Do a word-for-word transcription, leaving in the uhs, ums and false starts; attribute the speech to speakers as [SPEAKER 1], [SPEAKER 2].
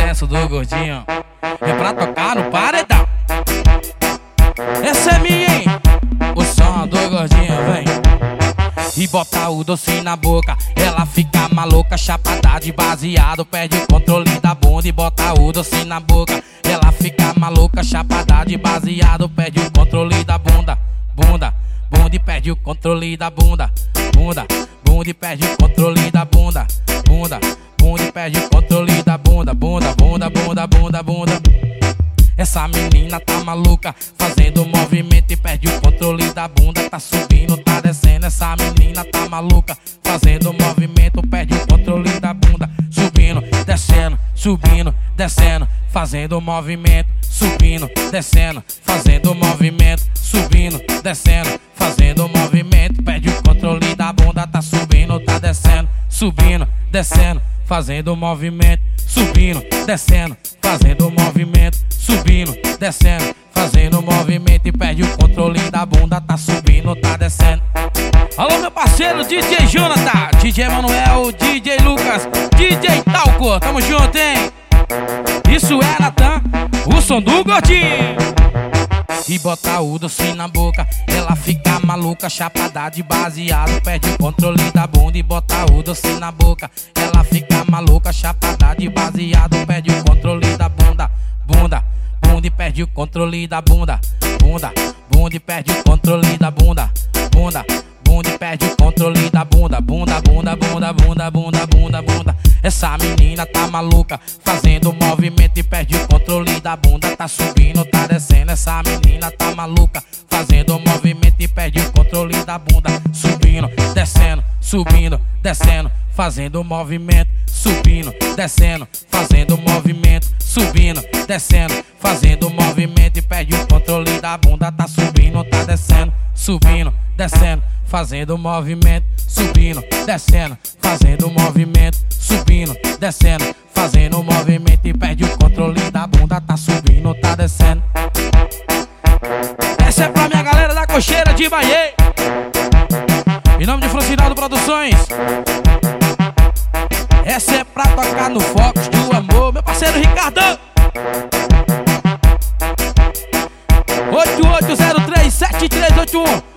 [SPEAKER 1] sucesso do gordinho. É pra tocar no paredão. Essa é minha, hein? O som do gordinho, vem. E bota o doce na boca, ela fica maluca, chapada de baseado, perde o controle da bunda. E bota o doce na boca, ela fica maluca, chapada de baseado, perde o controle da bunda. Bunda, bunda e perde o controle da bunda. Bunda, bunda e perde o controle da bunda. Bunda, bunda e perde o controle da bunda. Bunda, bunda, bunda, bunda, bunda. Essa menina tá maluca, fazendo movimento e perde o controle da bunda. Tá subindo, tá descendo. Essa menina tá maluca, fazendo movimento, perde o controle da bunda. Subindo, descendo, subindo, descendo, fazendo movimento. Subindo, descendo, fazendo movimento. Subindo, descendo, fazendo movimento, perde o controle da bunda. Tá subindo, tá descendo, subindo, descendo, fazendo movimento. Subindo, descendo, fazendo movimento. Subindo, descendo, fazendo movimento e perde o controle da bunda. Tá subindo, tá descendo. Alô, meu parceiro D J Jonathan, D J Manuel, D J Lucas, D J Talco, tamo junto, hein? Isso é Natan, o som do gordinho. E bota o doce na boca, ela fica maluca, chapada de baseado, perde o controle da bunda. E bota o doce na boca, ela fica maluca, chapada de baseado, perde o controle da bunda. Bunda, bunda e perde o controle da bunda. Bunda, bunda e perde o controle da bunda. Bunda, bunda e perde o controle da bunda. Bunda, bunda, bunda, bunda, bunda, bunda, bunda. Essa menina tá maluca, fazendo movimento e perde o controle da bunda. Tá subindo, tá descendo. Essa menina tá maluca, fazendo movimento e perde o controle da bunda. Subindo, descendo, subindo, descendo, fazendo movimento. Subindo, descendo, fazendo movimento. Subindo, descendo, fazendo movimento e perde o controle da bunda. Tá subindo, tá descendo, subindo, descendo, fazendo movimento. Subindo, descendo, fazendo movimento. Subindo, descendo, fazendo movimento e perde o controle da bunda. Tá subindo, tá descendo. Essa é pra minha galera da Cocheira de Bahia. Em nome de Francinaldo Produções. Essa é pra tocar no Fox do Amor, meu parceiro Ricardo. oito oito zero três sete três oito um.